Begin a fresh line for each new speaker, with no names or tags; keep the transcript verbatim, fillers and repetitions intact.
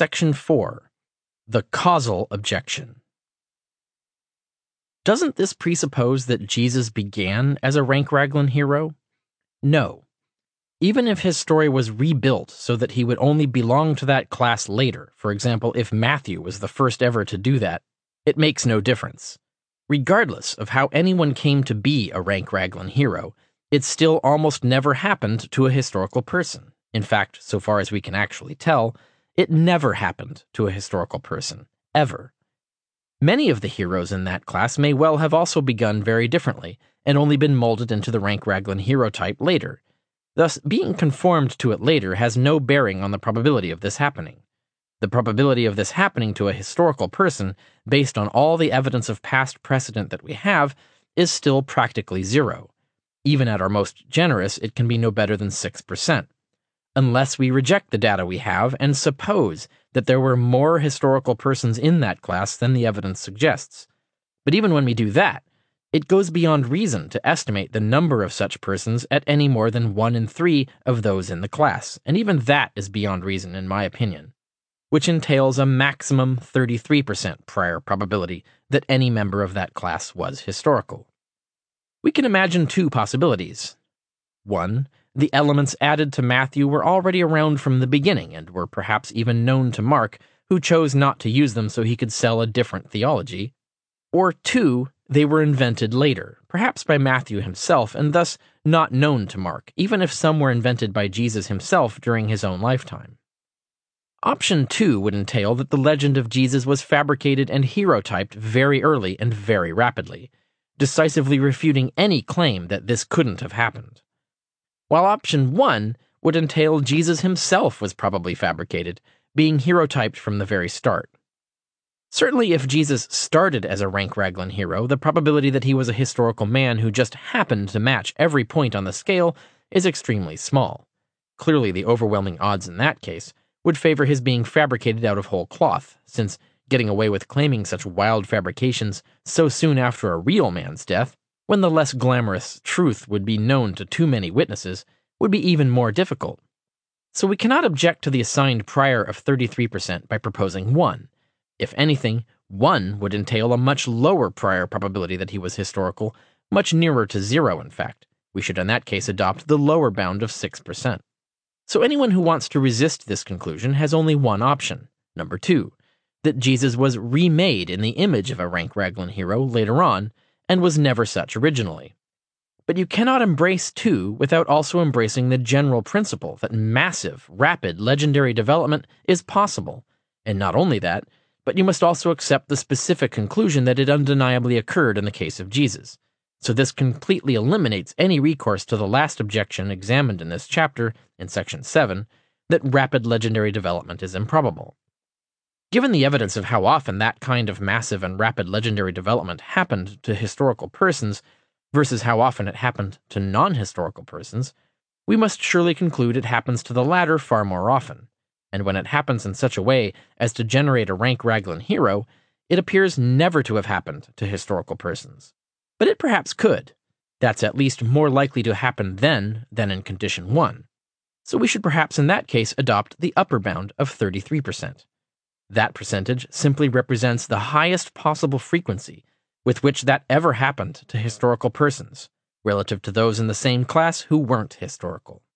Section four. The causal objection. Doesn't this presuppose that Jesus began as a rank Raglan hero? No. Even if his story was rebuilt so that he would only belong to that class later, for example, if Matthew was the first ever to do that, it makes no difference. Regardless of how anyone came to be a rank Raglan hero, it still almost never happened to a historical person. In fact, so far as we can actually tell, it never happened to a historical person, ever. Many of the heroes in that class may well have also begun very differently, and only been molded into the rank Raglan hero type later. Thus, being conformed to it later has no bearing on the probability of this happening. The probability of this happening to a historical person, based on all the evidence of past precedent that we have, is still practically zero. Even at our most generous, it can be no better than six percent. Unless we reject the data we have and suppose that there were more historical persons in that class than the evidence suggests. But even when we do that, it goes beyond reason to estimate the number of such persons at any more than one in three of those in the class, and even that is beyond reason in my opinion, which entails a maximum thirty-three percent prior probability that any member of that class was historical. We can imagine two possibilities. One, the elements added to Matthew were already around from the beginning and were perhaps even known to Mark, who chose not to use them so he could sell a different theology. Or two, they were invented later, perhaps by Matthew himself, and thus not known to Mark, even if some were invented by Jesus himself during his own lifetime. Option two would entail that the legend of Jesus was fabricated and hero-typed very early and very rapidly, decisively refuting any claim that this couldn't have happened. While option one would entail Jesus himself was probably fabricated, being hero-typed from the very start. Certainly if Jesus started as a rank Raglan hero, the probability that he was a historical man who just happened to match every point on the scale is extremely small. Clearly the overwhelming odds in that case would favor his being fabricated out of whole cloth, since getting away with claiming such wild fabrications so soon after a real man's death, when the less glamorous truth would be known to too many witnesses, would be even more difficult. So we cannot object to the assigned prior of thirty-three percent by proposing one. If anything, one would entail a much lower prior probability that he was historical, much nearer to zero in fact. We should in that case adopt the lower bound of six percent. So anyone who wants to resist this conclusion has only one option, number two, that Jesus was remade in the image of a rank Raglan hero later on, and was never such originally. But you cannot embrace two without also embracing the general principle that massive, rapid, legendary development is possible, and not only that, but you must also accept the specific conclusion that it undeniably occurred in the case of Jesus. So this completely eliminates any recourse to the last objection examined in this chapter, in section seven, that rapid legendary development is improbable. Given the evidence of how often that kind of massive and rapid legendary development happened to historical persons versus how often it happened to non-historical persons, we must surely conclude it happens to the latter far more often. And when it happens in such a way as to generate a rank Raglan hero, it appears never to have happened to historical persons. But it perhaps could. That's at least more likely to happen then than in condition one. So we should perhaps in that case adopt the upper bound of thirty-three percent. That percentage simply represents the highest possible frequency with which that ever happened to historical persons, relative to those in the same class who weren't historical.